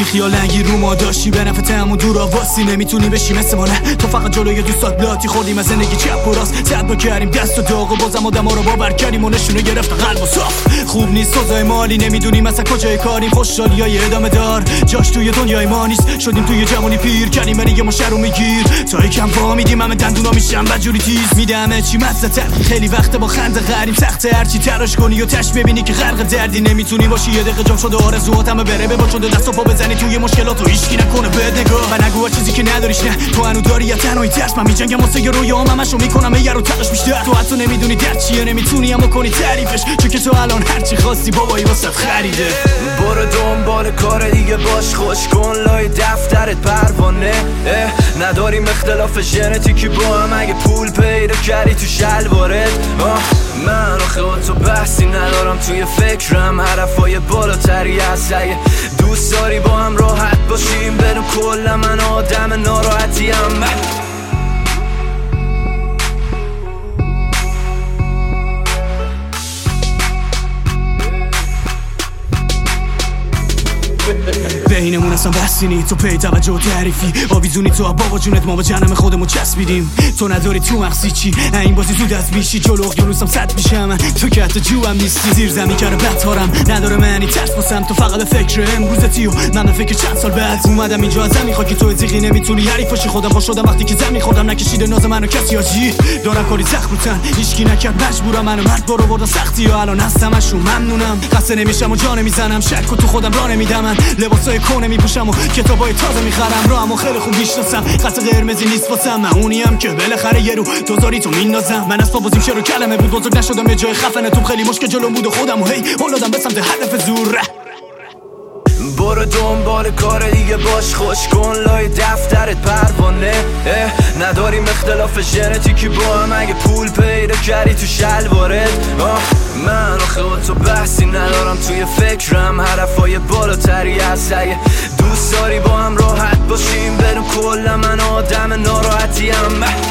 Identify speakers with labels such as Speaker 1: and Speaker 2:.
Speaker 1: خیال نگیر رو ما داشتی به نفع همون دور آواسی نمیتونی بشی مثل ما نه تو فقط جلوی دوستات لاتی خوردیم از زندگی چپ و راست صبر کردیم دست و داغ و بازم آدما رو باور کردیم و نشونه گرفت قلب و صاف خوب نیست سوزای مالی نمیدونیم مثلا کجای کاریم خوشحالیای ادامه دار جاش توی دنیای ما نیست شدیم توی جوانی پیر کردیم برای ما شر رو میگیر تا یکم فهمیدیم همه دندونا میشن بدجوری تیز میده همه چی مزه‌تر خیلی وقت با خنده غریم سخته هرچی تراش کنی و تش ببینی که غرق دردی نمیتونی باشی یه دقیقه جام شده آرزوات همه بره با شده دست و پا بزنی توی مشکلات و هیچکی نکنه بد نگاه و نگو چیزی که نداریش نه تو هنوز داری یا تنهایی ترس من میجنگم واسه یه رویام همشو میکنم یه رو تلاش بیشتر تو حتی نمیدونی درد چیه نمیتونی اما کنی تعریفش چون که تو الان هرچی خواستی بابایی واسه خریده
Speaker 2: برو دنبال کار دیگه باش خوش کن لای دفترت پروانه نداریم اختلاف ژنتیکی با هم اگه پول پیدا کردی تو شلوارت من آخه تو بحثی ندارم توی فکرم حرفای بالاتری هست اگه دوست داری با هم راحت باشیم بدون کل من آدم ناراحتیم
Speaker 1: بینمون اصلا بحثی نی تو پی توجه و تعریفی آویزونی تو بابا جونت ما با جنم خودمون چسبیدیم تو نداری تو مغزی چی این بازی زود از میشی جلو اقیانوسم صد میشم تو که حتی جو هم نیستی زیر زمین کرده بطارم نداره معنی ترس باسم تو فقط فکر امروزتی و من به فکر چند سال بعد اومدم اینجا از زمین خاکی تو زیغی نمیتونی حریفاشی خودم با شدم وقتی که زمین خودم نکشیده ناز منو کسی آجی دارم کاری سخت بودن هیچکی نکرد مجبورم منو مرد برو بردن سختی و الان هستمشون ممنونم خسته نمیشم و جا نمیزنم شک و تو خودم راه نمیدم من لباسای کونه میپوشم و کتابای تازه میخرم راهمو خیلی خوب میشناسم خط قرمزی نیست واسم من اونیم که بالاخره یه رو دوزاری تو میندازم من از بازیم شروع کلمه بود بزرگ نشدم یه جای خفنه تو خیلی مشکل جلوم بود و خودم و هی اولادم به سمت هدف زور
Speaker 2: برو دنبال کار دیگه باش خوش کن لای دفترت پروانه نداریم اختلاف ژنتیکی با هم اگه پول پیدا کردی تو شلوارت من آخه تو بحثی ندارم توی فکرم حرفای بالاتری هست اگه دوست داری با هم راحت باشیم بدون کل من آدم ناراحتیم